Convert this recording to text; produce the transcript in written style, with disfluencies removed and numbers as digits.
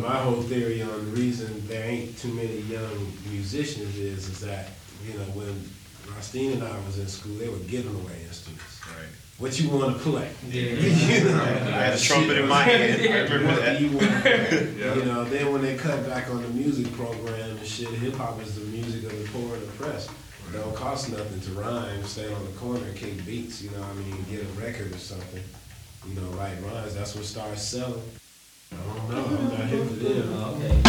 my whole theory on the reason there ain't too many young musicians is that, you know, when Rostine and I was in school, they were giving away instruments. Right. What you want to play? Yeah. You know, I had a trumpet in my hand. I remember what that. do you want to play? Yeah. You know, then when they cut back on the music program and shit, hip hop is the music of the poor and oppressed. It don't cost nothing to rhyme, stand on the corner and kick beats, you know what I mean, get a record or something. You know, write rhymes, that's what starts selling. I don't know, I'm not hip to them. Okay.